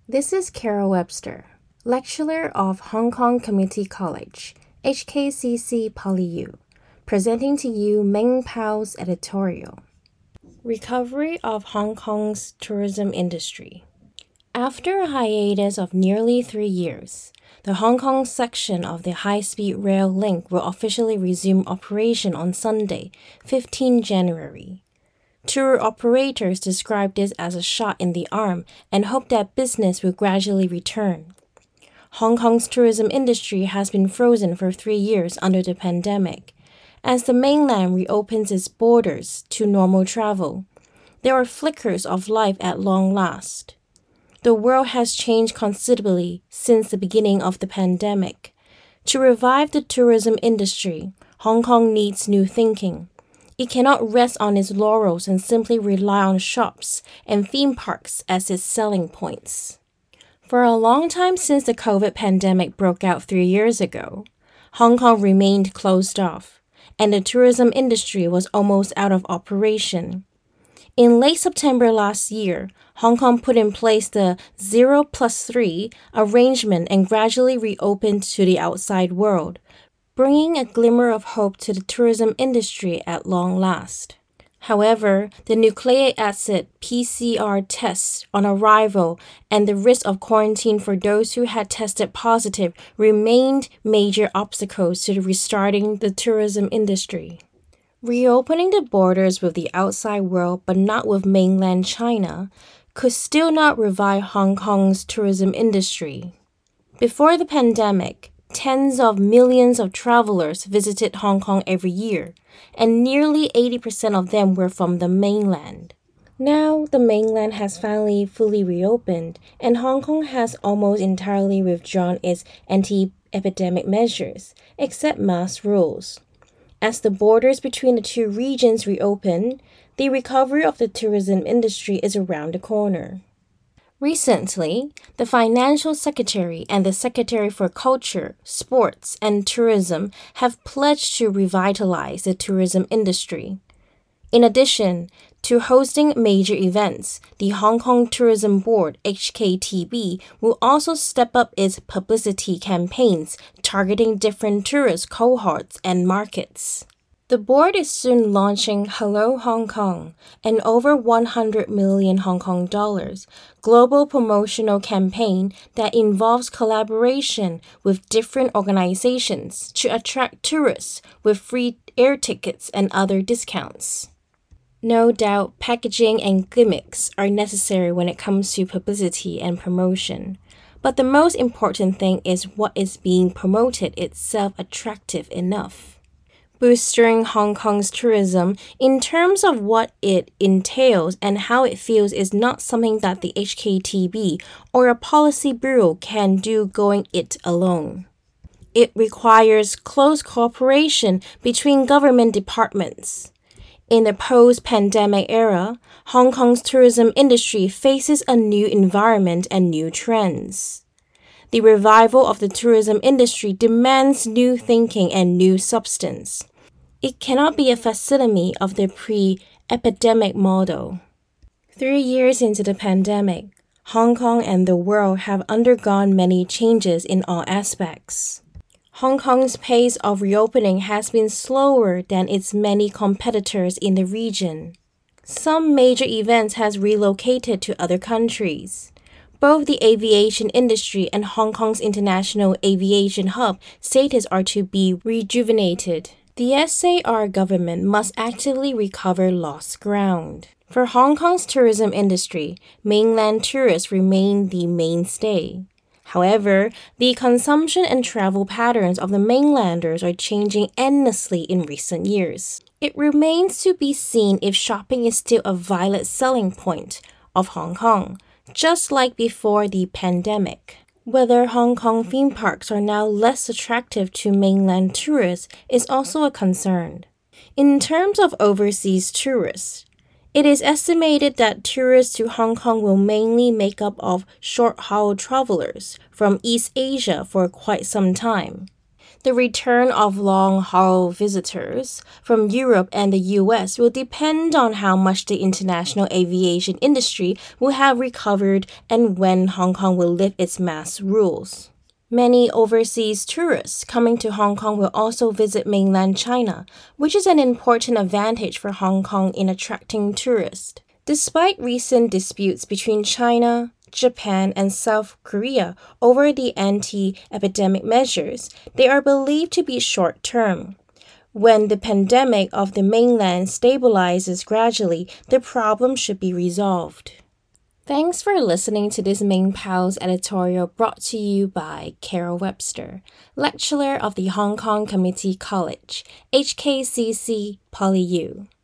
This is Carol Webster, lecturer of Hong Kong Community College, HKCC PolyU, presenting to you Meng Pao's editorial. Recovery of Hong Kong's tourism industry. After a hiatus of nearly 3 years, the Hong Kong section of the high-speed rail link will officially resume operation on Sunday, 15 January. Tour operators describe this as a shot in the arm and hope that business will gradually return. Hong Kong's tourism industry has been frozen for 3 years under the pandemic. As the mainland reopens its borders to normal travel, there are flickers of life at long last. The world has changed considerably since the beginning of the pandemic. To revive the tourism industry, Hong Kong needs new thinking. It cannot rest on its laurels and simply rely on shops and theme parks as its selling points. For a long time since the COVID pandemic broke out 3 years ago, Hong Kong remained closed off, and the tourism industry was almost out of operation. In late September last year, Hong Kong put in place the 0+3 arrangement and gradually reopened to the outside world, bringing a glimmer of hope to the tourism industry at long last. However, the nucleic acid PCR tests on arrival and the risk of quarantine for those who had tested positive remained major obstacles to restarting the tourism industry. Reopening the borders with the outside world but not with mainland China could still not revive Hong Kong's tourism industry. Before the pandemic, tens of millions of travelers visited Hong Kong every year, and nearly 80% of them were from the mainland. Now, the mainland has finally fully reopened, and Hong Kong has almost entirely withdrawn its anti-epidemic measures, except mask rules. As the borders between the two regions reopen, the recovery of the tourism industry is around the corner. Recently, the Financial Secretary and the Secretary for Culture, Sports, and Tourism have pledged to revitalize the tourism industry. In addition to hosting major events, the Hong Kong Tourism Board, HKTB, will also step up its publicity campaigns targeting different tourist cohorts and markets. The board is soon launching Hello Hong Kong, an over 100 million Hong Kong dollars global promotional campaign that involves collaboration with different organizations to attract tourists with free air tickets and other discounts. No doubt, packaging and gimmicks are necessary when it comes to publicity and promotion. But the most important thing is what is being promoted itself attractive enough. Boosting Hong Kong's tourism in terms of what it entails and how it feels is not something that the HKTB or a policy bureau can do going it alone. It requires close cooperation between government departments. In the post-pandemic era, Hong Kong's tourism industry faces a new environment and new trends. The revival of the tourism industry demands new thinking and new substance. It cannot be a facsimile of the pre-epidemic model. 3 years into the pandemic, Hong Kong and the world have undergone many changes in all aspects. Hong Kong's pace of reopening has been slower than its many competitors in the region. Some major events has relocated to other countries. Both the aviation industry and Hong Kong's international aviation hub status are to be rejuvenated. The SAR government must actively recover lost ground. For Hong Kong's tourism industry, mainland tourists remain the mainstay. However, the consumption and travel patterns of the mainlanders are changing endlessly in recent years. It remains to be seen if shopping is still a vital selling point of Hong Kong, just like before the pandemic. Whether Hong Kong theme parks are now less attractive to mainland tourists is also a concern. In terms of overseas tourists, it is estimated that tourists to Hong Kong will mainly make up of short-haul travelers from East Asia for quite some time. The return of long-haul visitors from Europe and the US will depend on how much the international aviation industry will have recovered and when Hong Kong will lift its mask rules. Many overseas tourists coming to Hong Kong will also visit mainland China, which is an important advantage for Hong Kong in attracting tourists. Despite recent disputes between China, Japan, and South Korea over the anti-epidemic measures, they are believed to be short-term. When the pandemic of the mainland stabilizes gradually, the problem should be resolved. Thanks for listening to this Ming Pao's editorial brought to you by Carol Webster, lecturer of the Hong Kong Community College, HKCC, PolyU.